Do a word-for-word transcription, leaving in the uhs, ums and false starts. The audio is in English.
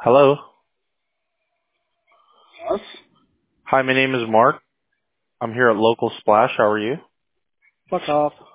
Hello. Yes. Hi, my name is Mark. I'm here at Local Splash. How are you? Fuck off.